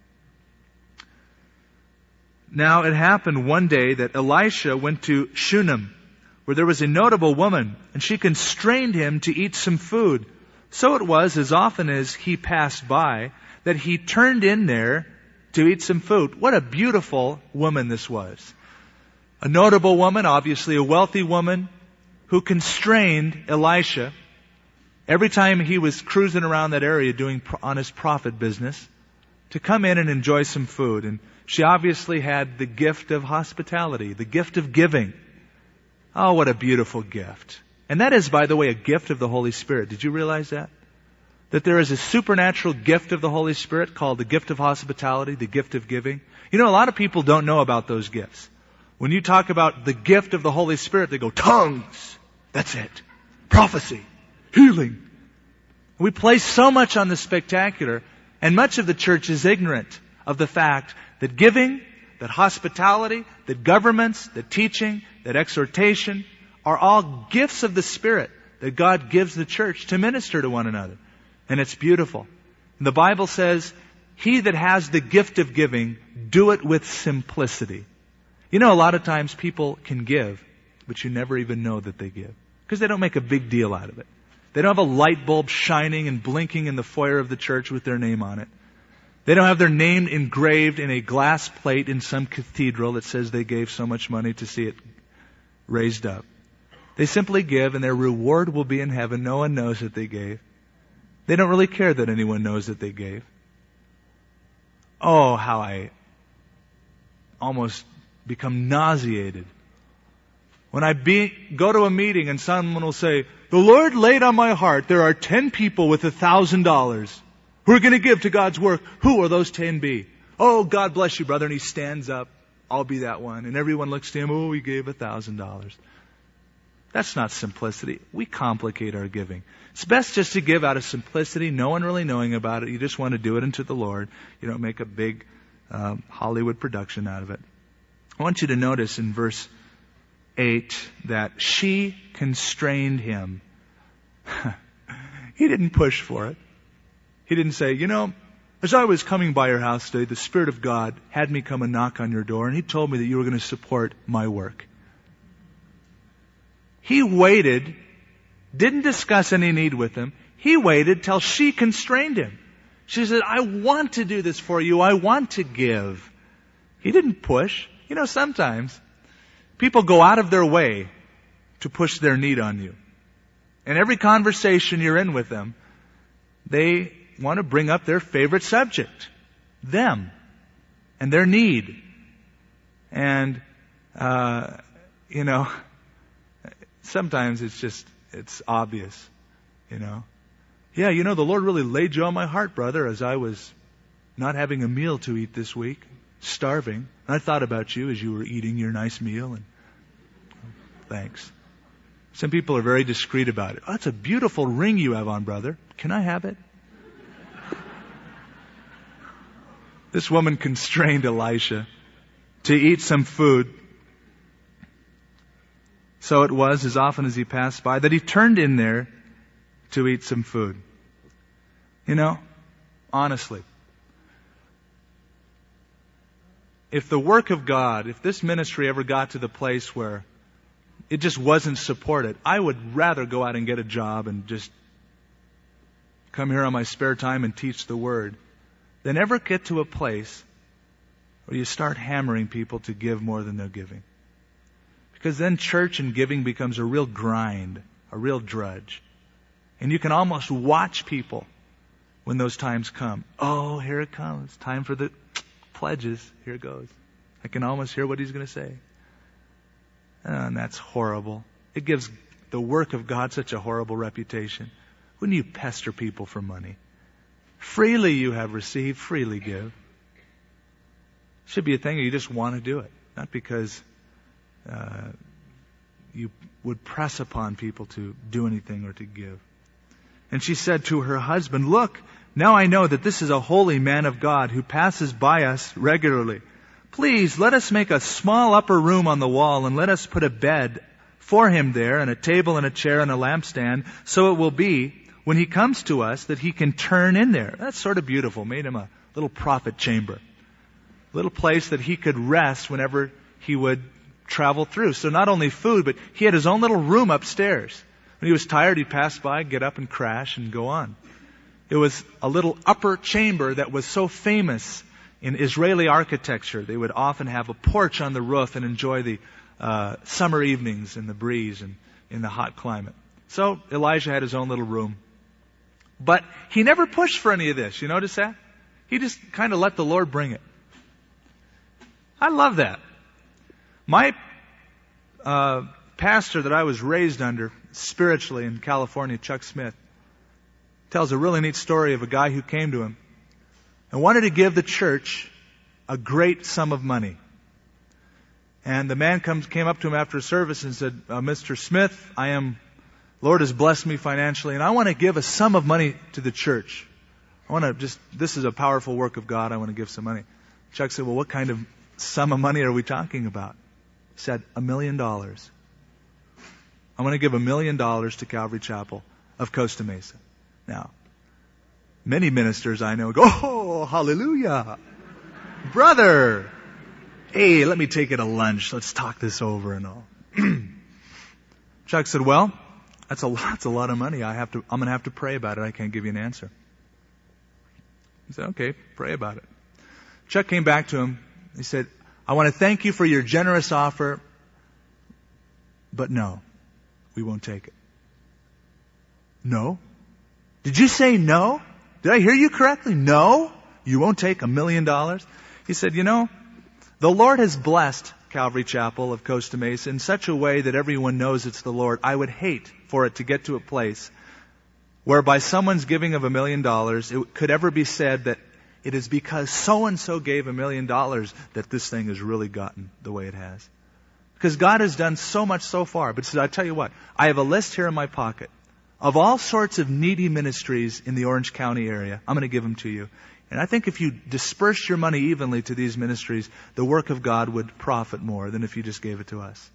S1: Now it happened one day that Elisha went to Shunem, where there was a notable woman, and she constrained him to eat some food. So it was, as often as he passed by, that he turned in there to eat some food. What a beautiful woman this was. A notable woman, obviously a wealthy woman, who constrained Elisha every time he was cruising around that area doing honest profit business to come in and enjoy some food. And she obviously had the gift of hospitality, the gift of giving. Oh, what a beautiful gift. And that is, by the way, a gift of the Holy Spirit. Did you realize that? That there is a supernatural gift of the Holy Spirit called the gift of hospitality, the gift of giving. You know, a lot of people don't know about those gifts. When you talk about the gift of the Holy Spirit, they go, tongues. That's it. Prophecy. Healing. We place so much on the spectacular, and much of the church is ignorant of the fact that giving, that hospitality, that governments, that teaching, that exhortation are all gifts of the Spirit that God gives the church to minister to one another. And it's beautiful. And the Bible says, he that has the gift of giving, do it with simplicity. You know, a lot of times people can give, but you never even know that they give. Because they don't make a big deal out of it. They don't have a light bulb shining and blinking in the foyer of the church with their name on it. They don't have their name engraved in a glass plate in some cathedral that says they gave so much money to see it raised up. They simply give, and their reward will be in heaven. No one knows that they gave. They don't really care that anyone knows that they gave. Oh, how I almost become nauseated when I be, go to a meeting and someone will say, the Lord laid on my heart, there are ten people with a thousand dollars who are going to give to God's work. Who will those ten be? Oh, God bless you, brother. And he stands up. I'll be that one. And everyone looks to him. Oh, he gave a thousand dollars. That's not simplicity. We complicate our giving. It's best just to give out of simplicity, no one really knowing about it. You just want to do it unto the Lord. You don't make a big um, Hollywood production out of it. I want you to notice in verse eight that she constrained him. He didn't push for it. He didn't say, you know, as I was coming by your house today, the Spirit of God had me come and knock on your door, and He told me that you were going to support my work. He waited, didn't discuss any need with him. He waited till she constrained him. She said, I want to do this for you. I want to give. He didn't push. You know, sometimes people go out of their way to push their need on you. And every conversation you're in with them, they want to bring up their favorite subject, them, and their need. And, uh, you know, sometimes it's just, it's obvious, you know. Yeah, you know, the Lord really laid you on my heart, brother, as I was not having a meal to eat this week, starving. And I thought about you as you were eating your nice meal, and thanks. Some people are very discreet about it. Oh, it's a beautiful ring you have on, brother. Can I have it? This woman constrained Elisha to eat some food. So it was, as often as he passed by, that he turned in there to eat some food. You know, honestly, if the work of God, if this ministry ever got to the place where it just wasn't supported, I would rather go out and get a job and just come here on my spare time and teach the Word than ever get to a place where you start hammering people to give more than they're giving. Because then church and giving becomes a real grind, a real drudge. And you can almost watch people when those times come. Oh, here it comes. Time for the pledges. Here it goes. I can almost hear what he's going to say. Oh, and that's horrible. It gives the work of God such a horrible reputation. Wouldn't you pester people for money? Freely you have received, freely give. Should be a thing you just want to do it. Not because uh, you would press upon people to do anything or to give. And she said to her husband, look, now I know that this is a holy man of God who passes by us regularly. Please let us make a small upper room on the wall and let us put a bed for him there and a table and a chair and a lampstand, so it will be when he comes to us, that he can turn in there. That's sort of beautiful. Made him a little prophet chamber. A little place that he could rest whenever he would travel through. So not only food, but he had his own little room upstairs. When he was tired, he'd pass by, get up and crash and go on. It was a little upper chamber that was so famous in Israeli architecture. They would often have a porch on the roof and enjoy the uh, summer evenings in the breeze and in the hot climate. So Elijah had his own little room. But he never pushed for any of this. You notice that? He just kind of let the Lord bring it. I love that. My uh, pastor that I was raised under spiritually in California, Chuck Smith, tells a really neat story of a guy who came to him and wanted to give the church a great sum of money. And the man comes, came up to him after service and said, uh, Mister Smith, I am, Lord has blessed me financially, and I want to give a sum of money to the church. I want to just, this is a powerful work of God, I want to give some money. Chuck said, well, what kind of sum of money are we talking about? He said, a million dollars. I'm going to give a million dollars to Calvary Chapel of Costa Mesa. Now, many ministers I know go, oh, hallelujah. Brother, hey, let me take you to lunch. Let's talk this over and all. Chuck said, well, that's a lot, that's a lot of money. I have to, I'm going to have to pray about it. I can't give you an answer. He said, okay, pray about it. Chuck came back to him. He said, I want to thank you for your generous offer, but no, we won't take it. No? Did you say no? Did I hear you correctly? No? You won't take a million dollars? He said, you know, the Lord has blessed Calvary Chapel of Costa Mesa in such a way that everyone knows it's the Lord. I would hate for it to get to a place where by someone's giving of a million dollars, it could ever be said that it is because so-and-so gave a million dollars that this thing has really gotten the way it has. Because God has done so much so far. But I tell you what, I have a list here in my pocket of all sorts of needy ministries in the Orange County area. I'm going to give them to you. And I think if you disperse your money evenly to these ministries, the work of God would profit more than if you just gave it to us.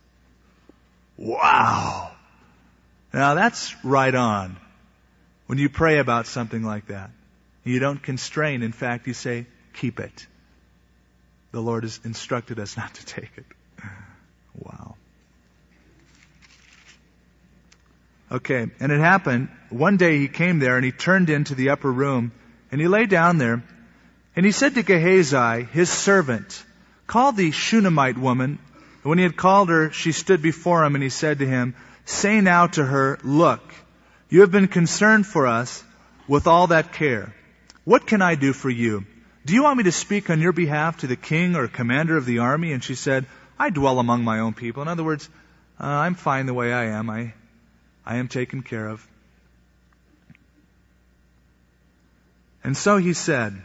S1: Wow! Now that's right on. When you pray about something like that, you don't constrain. In fact, you say, keep it. The Lord has instructed us not to take it. Wow. Okay, and it happened, one day he came there and he turned into the upper room and he lay down there and he said to Gehazi, his servant, call the Shunammite woman. And when he had called her, she stood before him and he said to him, say now to her, look, you have been concerned for us with all that care. What can I do for you? Do you want me to speak on your behalf to the king or commander of the army? And she said, I dwell among my own people. In other words, uh, I'm fine the way I am. I I am taken care of. And so he said,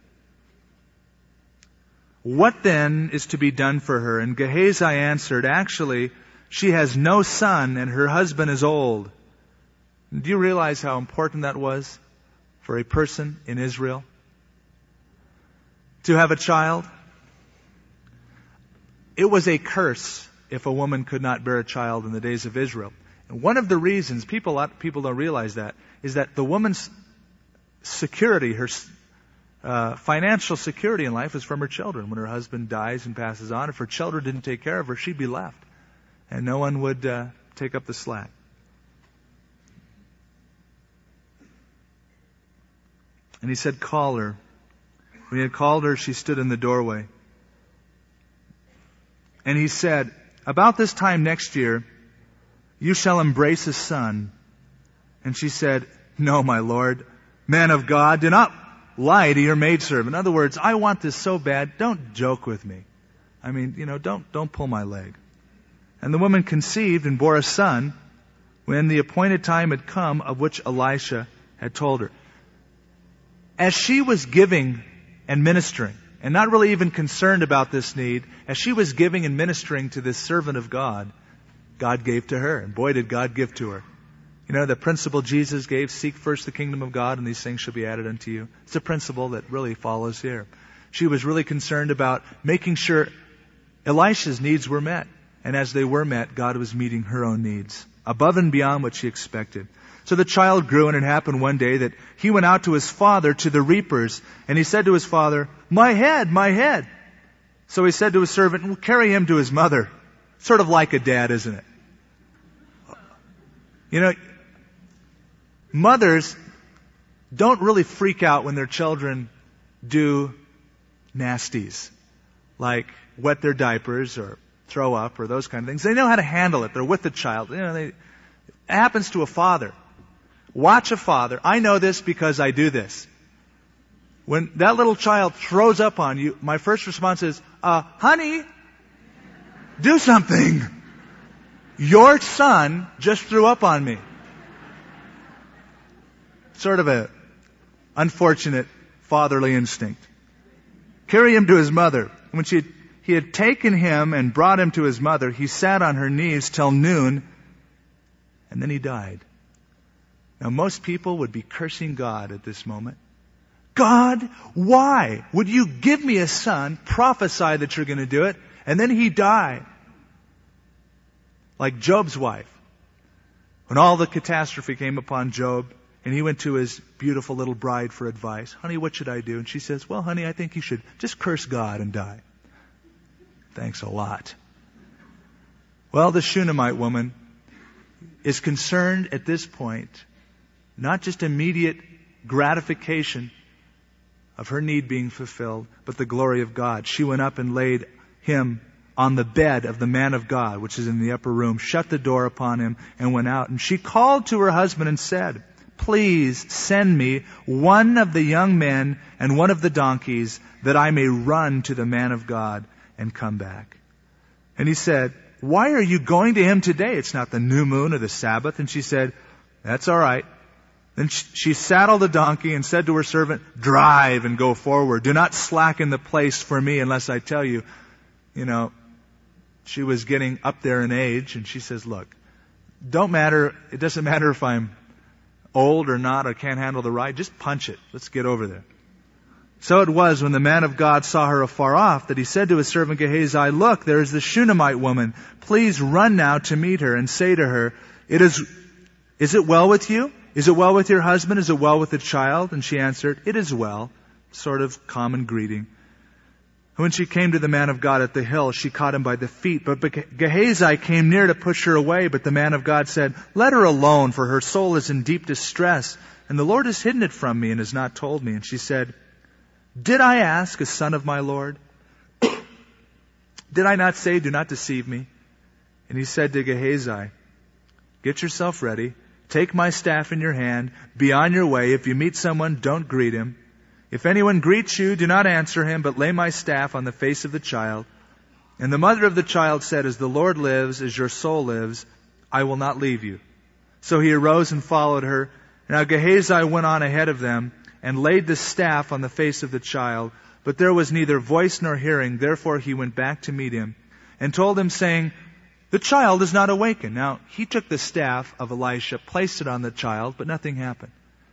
S1: what then is to be done for her? And Gehazi answered, actually, she has no son and her husband is old. Do you realize how important that was for a person in Israel to have a child? It was a curse if a woman could not bear a child in the days of Israel. And one of the reasons, people, a lot of people don't realize that, is that the woman's security, her uh, financial security in life is from her children. When her husband dies and passes on, if her children didn't take care of her, she'd be left. And no one would uh, take up the slack. And he said, call her. When he had called her, she stood in the doorway. And he said, about this time next year, you shall embrace a son. And she said, no, my Lord, man of God, do not lie to your maidservant. In other words, I want this so bad, don't joke with me. I mean, you know, don't, don't pull my leg. And the woman conceived and bore a son when the appointed time had come of which Elisha had told her. As she was giving and ministering, and not really even concerned about this need, as she was giving and ministering to this servant of God, God gave to her. And boy, did God give to her. You know, the principle Jesus gave, seek first the kingdom of God and these things shall be added unto you. It's a principle that really follows here. She was really concerned about making sure Elisha's needs were met. And as they were met, God was meeting her own needs above and beyond what she expected. So the child grew, and it happened one day that he went out to his father to the reapers, and he said to his father, "My head, my head." So he said to his servant, "Well, carry him to his mother." Sort of like a dad, isn't it? You know, mothers don't really freak out when their children do nasties, like wet their diapers or throw up or those kind of things. They know how to handle it. They're with the child. You know, they, it happens to a father. Watch a father. I know this because I do this. When that little child throws up on you, my first response is, uh, honey, do something. Your son just threw up on me. Sort of a unfortunate fatherly instinct. Carry him to his mother. When she had, he had taken him and brought him to his mother, he sat on her knees till noon, and then he died. Now most people would be cursing God at this moment. God, why would you give me a son, prophesy that you're going to do it, and then he died? Like Job's wife. When all the catastrophe came upon Job, and he went to his beautiful little bride for advice. Honey, what should I do? And she says, well, honey, I think you should just curse God and die. Thanks a lot. Well, the Shunammite woman is concerned at this point, not just immediate gratification of her need being fulfilled, but the glory of God. She went up and laid him on the bed of the man of God, which is in the upper room, shut the door upon him, and went out. And she called to her husband and said, please send me one of the young men and one of the donkeys, that I may run to the man of God and come back. And he said, why are you going to him today? It's not the new moon or the Sabbath. And she said, that's all right. Then she saddled the donkey and said to her servant, drive and go forward. Do not slacken the pace for me unless I tell you. You know, she was getting up there in age, and she says, look, don't matter, it doesn't matter if I'm old or not, or can't handle the ride, just punch it. Let's get over there. So it was, when the man of God saw her afar off, that he said to his servant Gehazi, look, there is the Shunammite woman. Please run now to meet her and say to her, it is, is it well with you? Is it well with your husband? Is it well with the child? And she answered, it is well. Sort of common greeting. When she came to the man of God at the hill, she caught him by the feet. But Gehazi came near to push her away. But the man of God said, let her alone, for her soul is in deep distress. And the Lord has hidden it from me and has not told me. And she said, did I ask a son of my Lord? Did I not say, do not deceive me? And he said to Gehazi, get yourself ready. Take my staff in your hand. Be on your way. If you meet someone, don't greet him. If anyone greets you, do not answer him, but lay my staff on the face of the child. And the mother of the child said, as the Lord lives, as your soul lives, I will not leave you. So he arose and followed her. Now Gehazi went on ahead of them and laid the staff on the face of the child. But there was neither voice nor hearing. Therefore he went back to meet him and told him, saying, the child is not awakened. Now he took the staff of Elisha, placed it on the child, but nothing happened.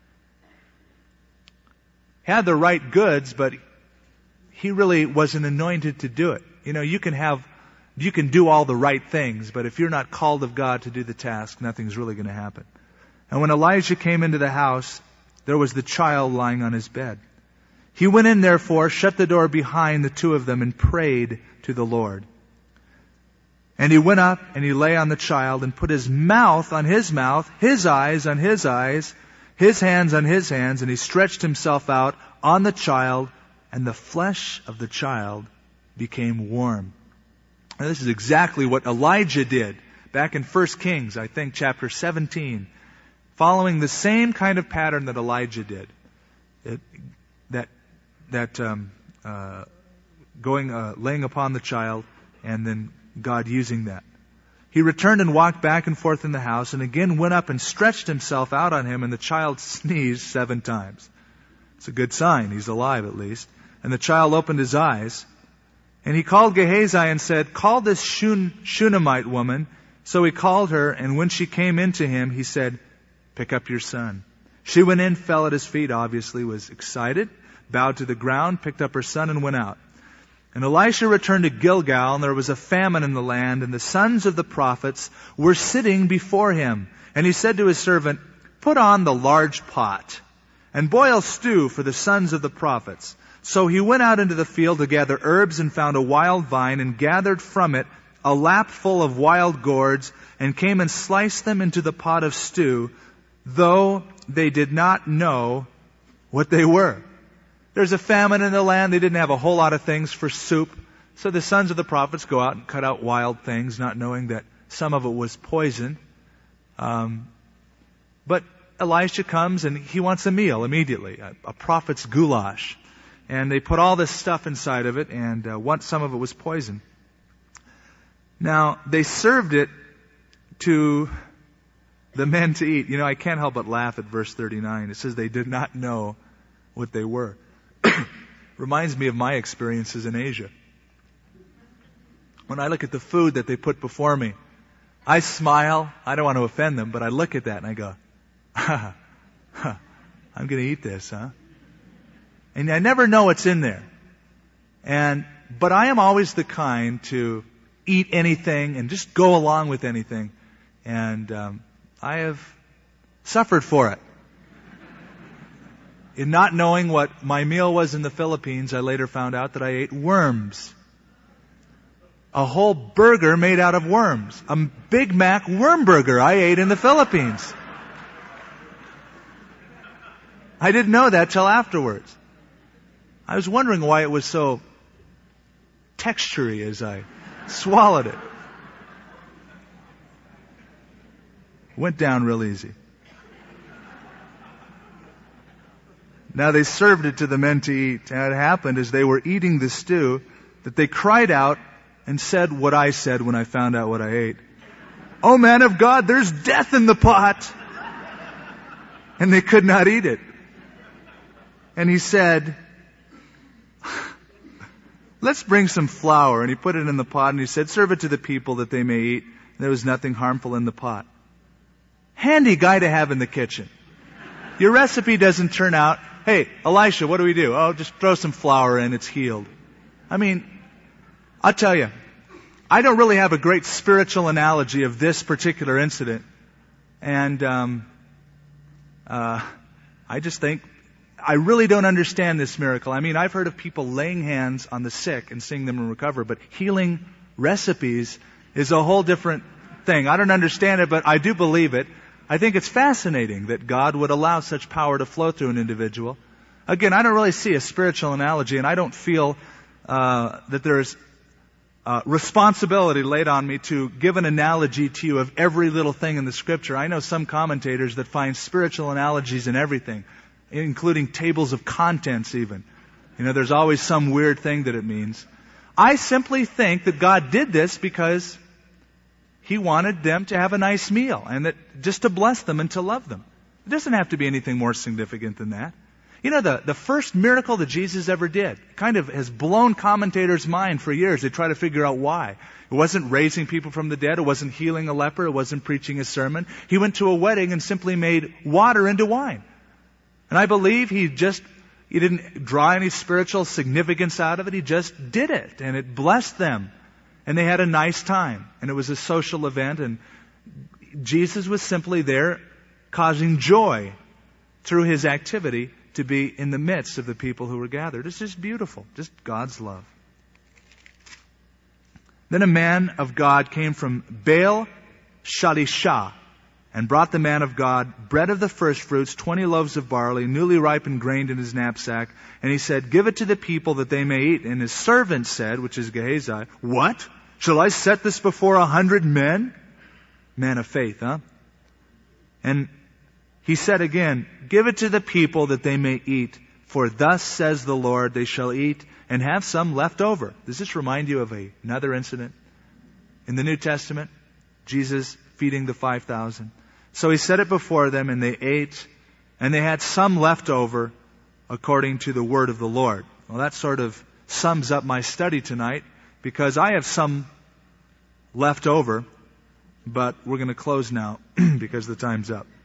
S1: Had the right goods, but he really wasn't anointed to do it. You know, you can have, you can do all the right things, but if you're not called of God to do the task, nothing's really going to happen. And when Elijah came into the house, there was the child lying on his bed. He went in, therefore, shut the door behind the two of them, and prayed to the Lord. And he went up and he lay on the child and put his mouth on his mouth, his eyes on his eyes, his hands on his hands, and he stretched himself out on the child, and the flesh of the child became warm. And this is exactly what Elijah did back in First Kings, I think, chapter seventeen, following the same kind of pattern that Elijah did. It, that that um, uh, going, uh, laying upon the child, and then God using that. He returned and walked back and forth in the house, and again went up and stretched himself out on him, and the child sneezed seven times. It's a good sign. He's alive at least. And the child opened his eyes, and he called Gehazi and said, call this Shun- Shunammite woman. So he called her, and when she came into him, he said, pick up your son. She went in, fell at his feet, obviously was excited, bowed to the ground, picked up her son, and went out. And Elisha returned to Gilgal, and there was a famine in the land, and the sons of the prophets were sitting before him. And he said to his servant, Put on the large pot, and boil stew for the sons of the prophets. So he went out into the field to gather herbs, and found a wild vine, and gathered from it a lapful of wild gourds, and came and sliced them into the pot of stew, though they did not know what they were. There's a famine in the land. They didn't have a whole lot of things for soup. So the sons of the prophets go out and cut out wild things, not knowing that some of it was poison. Um, but Elisha comes and he wants a meal immediately, a, a prophet's goulash. And they put all this stuff inside of it, and uh, one, some of it was poison. Now, they served it to the men to eat. You know, I can't help but laugh at verse thirty-nine. It says they did not know what they were. Reminds me of my experiences in Asia. When I look at the food that they put before me, I smile. I don't want to offend them, but I look at that and I go, ha, ha, I'm going to eat this, huh? And I never know what's in there. And, but I am always the kind to eat anything and just go along with anything. And um, I have suffered for it. In not knowing what my meal was in the Philippines, I later found out that I ate worms. A whole burger made out of worms. A Big Mac worm burger I ate in the Philippines. I didn't know that till afterwards. I was wondering why it was so textury as I swallowed it. Went down real easy. Now they served it to the men to eat. And it happened as they were eating the stew that they cried out and said what I said when I found out what I ate. "Oh, man of God, there's death in the pot." And they could not eat it. And he said, "Let's bring some flour." And he put it in the pot and he said, "Serve it to the people that they may eat." And there was nothing harmful in the pot. Handy guy to have in the kitchen. Your recipe doesn't turn out, "Hey, Elisha, what do we do?" "Oh, just throw some flour in, it's healed." I mean, I'll tell you, I don't really have a great spiritual analogy of this particular incident. And um, uh, I just think, I really don't understand this miracle. I mean, I've heard of people laying hands on the sick and seeing them recover, but healing recipes is a whole different thing. I don't understand it, but I do believe it. I think it's fascinating that God would allow such power to flow through an individual. Again, I don't really see a spiritual analogy, and I don't feel uh, that there's uh, responsibility laid on me to give an analogy to you of every little thing in the Scripture. I know some commentators that find spiritual analogies in everything, including tables of contents even. You know, there's always some weird thing that it means. I simply think that God did this because He wanted them to have a nice meal, and that just to bless them and to love them. It doesn't have to be anything more significant than that. You know, the, the first miracle that Jesus ever did kind of has blown commentators' mind for years. They try to figure out why. It wasn't raising people from the dead. It wasn't healing a leper. It wasn't preaching a sermon. He went to a wedding and simply made water into wine. And I believe He just, He didn't draw any spiritual significance out of it. He just did it, and it blessed them. And they had a nice time. And it was a social event. And Jesus was simply there causing joy through His activity to be in the midst of the people who were gathered. It's just beautiful. Just God's love. Then a man of God came from Baal Shalisha and brought the man of God bread of the first fruits, twenty loaves of barley, newly ripened grain in his knapsack. And he said, "Give it to the people that they may eat." And his servant said, which is Gehazi, "What? Shall I set this before a hundred men?" Man of faith, huh? And he said again, "Give it to the people that they may eat. For thus says the Lord, they shall eat and have some left over." Does this remind you of a, another incident in the New Testament? Jesus feeding the five thousand. So He set it before them, and they ate, and they had some left over according to the word of the Lord. Well, that sort of sums up my study tonight, because I have some left over, but we're going to close now because the time's up.